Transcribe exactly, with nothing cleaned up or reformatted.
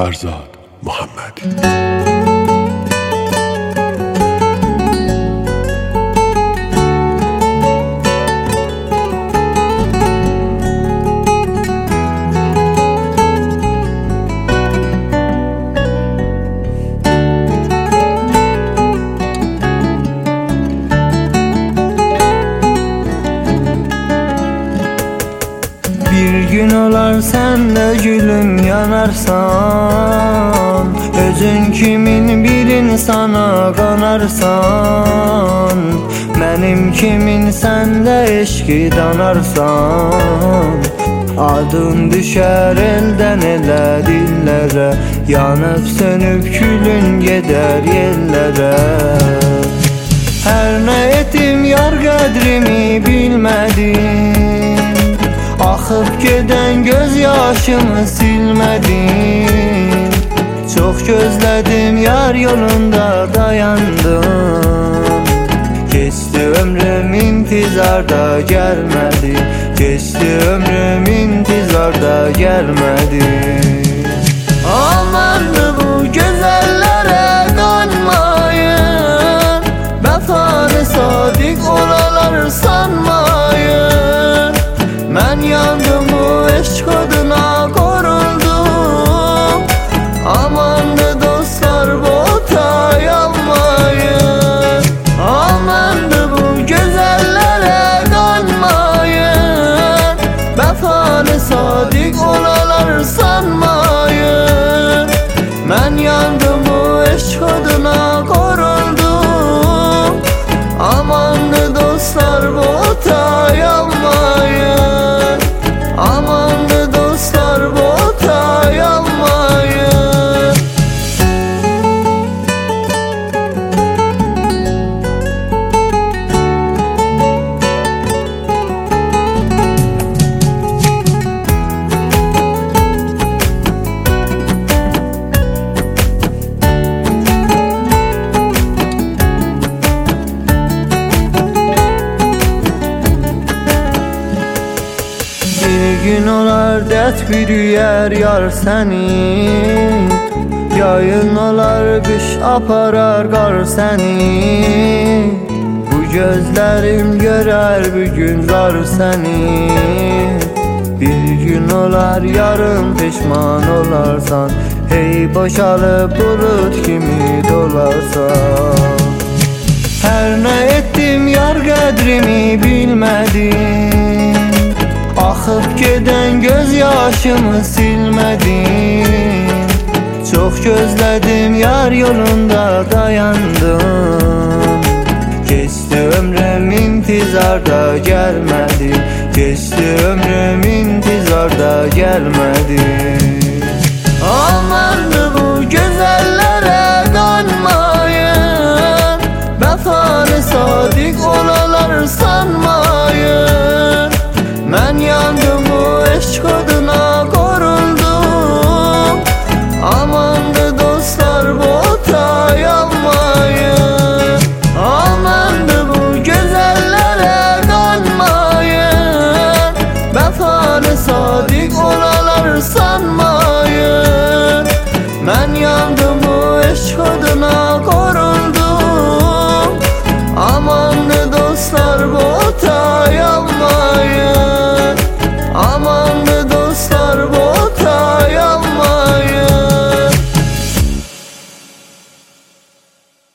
Ferzad Muhammed. Bir gün olar sen de gülüm yanarsan, özün kimin bir insana kanarsan, benim kimin sen de eşki danarsan, adın düşer elden ele dillere, yanıp sönüp külün gider yerlere. Her ne ettim yar kadrimi bilmedim, akıp giden gözyaşımı silmedim. Çok gözledim yar yolunda dayandım. Geçti ömrüm intizarda gelmedi, geçti ömrüm intizarda gelmedi. Amandı bu güzellere kanmayın, vefalı sadık olalar sanmayın. Ben yandım bu eşk adına koruldum. Amandı dostlar bota yanmayın, amandı bu güzellere kanmayın, vefalı sadık olalar sanmayın. Ben yandım bu eşk adına koruldum. Amandı dostlar bota yanmayın, amandı dostlar bota yanmayın. Bir gün olar dert bir yer yar seni, yayın olar kış aparar kar seni. Bu gözlerim görer bir gün zar seni. Bir gün olar yarın pişman olarsan, hey boşalıp bulut kimi dolarsan. Her ne ettim yar kadrimi bilmedim, akıp giden gözyaşımı silmedim. Çok gözledim yar yolunda dayandım. Geçti ömrüm intizarda gelmedi, geçti ömrüm intizarda gelmedi.